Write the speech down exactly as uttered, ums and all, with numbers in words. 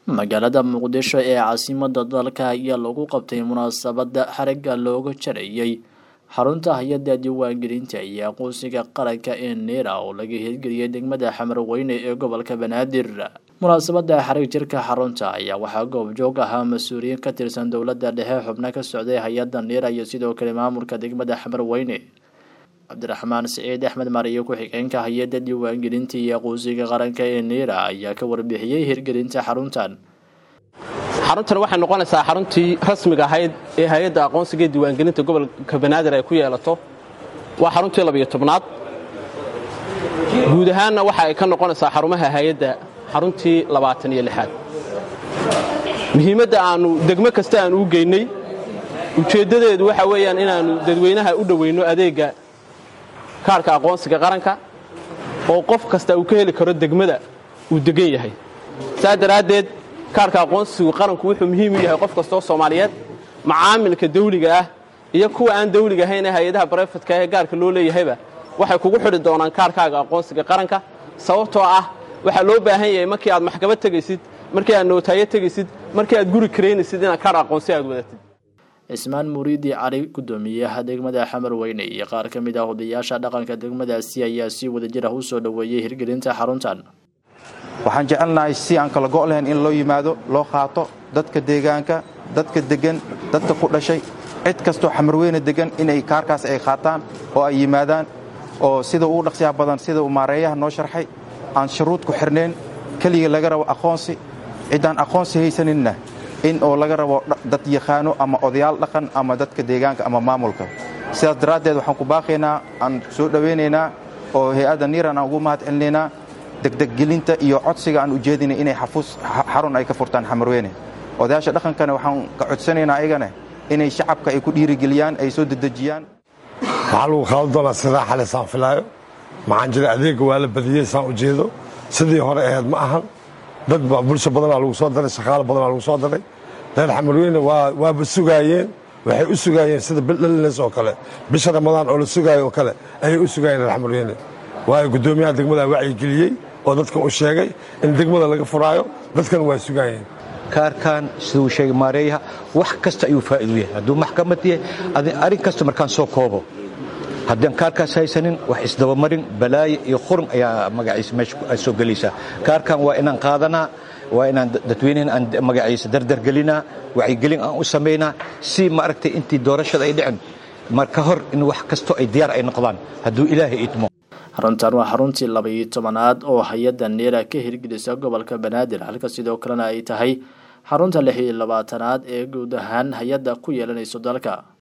magaalada Muqdisho ee caasimadda dalka ayaa lagu qabtay munaasabada xariga looga jarayay xarunta hay'adda diiwaangelinta iyo aqoonsiga qaranka ee NIRA oo laga hirgeliyay degmada Xamarweyne ee gobolka Banaadir. munaasabada xarig jirka xarunta ayaa waxaa goobjoog ahaa mas'uuliyiin ka tirsan dowladda dhexe, xubno ka socday hay'adda NIRA iyo sidoo kale maamulka degmada Xamarweyne. Cabdiraxmaan Saciid Axmed Mariyo ku-xigeenka hay'adda diiwaangelinta iyo aqoonsiga qaranka ee NIRA ayaa ka warbixiyay hirgelinta xaruntan. xaruntan waxay noqonaysaa xaruntii rasmiga ahayd ee hay'adda aqoonsiga iyo diiwaangelinta gobolka Banaadir ay ku yeelato. waa xaruntii laba iyo tobnaad. guud ahaanna waxa ay ka noqonaysaa xarumaha hay'adda xaruntii labaatan iyo lixaad. muhiimadda aanu degmo kasta aan u geynay ujeedadeedu waxa weeyaan inaanu dadweynaha u dhaweyno adeega kaarka aqoonsiga qaranka oo qof kasta uu ka heli karo degmada uu degan yahay. saa daraaddeed kaarka aqoonsiga qaranku wuxuu muhiim u yahay qof kasta oo Soomaaliyeed, macaamilka dawliga ah iyo kuwa aan dawliga ahayn ee hay'adaha barafadka ee gaarka loo leeyahayba waxay kugu xidhi doonaan kaarkaaga aqoonsiga qaranka. sababtoo ah waxa loo baahan yahay markii aad maxkamad tagaysid, markii aad nootaayo tagaysid, markii aad guri kareynaysid inaad kaar aqoonsi aad wadatid. Ismaan Muriidi Cali, gudoomiyaha degmada Xamarweyne iyo qaar ka mid ah odayaasha dhaqanka degmadaasi ayaa si wadajir ah u soo dhaweeyay hirgelinta xaruntan. waxaan jecelnahay si aan kala go' lahayn in loo yimaado, loo qaato dadka deegaanka, dadka degan, dadka ku dhashay, cid kastoo Xamarweyne degan inay kaarkaas ay qaataan oo ay yimaadaan oo sida uu dhaqsiyaha badan sida uu maareeyaha noo sharxay aan shuruud ku xirneen, kaliya laga rabo aqoonsi. cidaan aqoonsi haysaninna in oo laga rabo dad yaqaano ama odayaal dhaqan ama dadka deegaanka ama maamulka. sidaas daraaddeed waxaan ku baaqaynaa, aan soo dhawaynaynaa oo hay'adda NIRA aan ugu mahad celinaynaa degdeggelinta iyo codsiga aan ujeedinay inay xafuus xarun ay ka furtaan Xamarweyne. odayaasha dhaqankana waxaan ka codsanaynaa ayagana inay shacabka ay ku dhiirigeliyaan, ay soo dedejiyaan. waxaa lagu qaadan doonaa sidaa xalay saan filaayo. maxaan jira adeegga waa la badiyey saan ujeedo, sidii hore ahayd ma ahan. dad ba bulsho badanaa lagu soo daray, shaqaale badanaa lagu soo daray. reer Xamarweyne waaba sugaayeen, waxay u sugaayeen sida bildhalines oo kale, bisha ramadaan oo la sugaayo oo kale ayay u sugaayeen reer Xamarweyne. waayo guddoomiyaha degmada wacyigeliyey oo dadka u sheegay in degmada laga furaayo, dadkan waa sugaayeen. kaarkan siduu sheegay maareeyaha wax kasta ayuu faa'iido yahay. hadduu maxkamad yahay arrin kasta markaan soo koobo, haddaan kaarkaas haysanin wax isdabamarin, balaayo iyo khurun ayaa magaciisa meesha soo gelaysaa. kaarkan waa inaan qaadanaa, waa inaan dadweynahan aan magaciisa dardargelinaa, wacyigelin aan u samaynaa si maaragtay intii doorashada ay dhicin marka hor in wax kasto ay diyaar ay noqdaan hadduu ilaahay idmo. xaruntan waa xaruntii laba iyo tobanaad oo hay'adda NIRA ka hirgelisa gobolka Banaadir, halka sidoo kalena ay tahay xarunta lix iyo labaatanaad ee guud ahaan hay'adda ku yeelanayso dalka.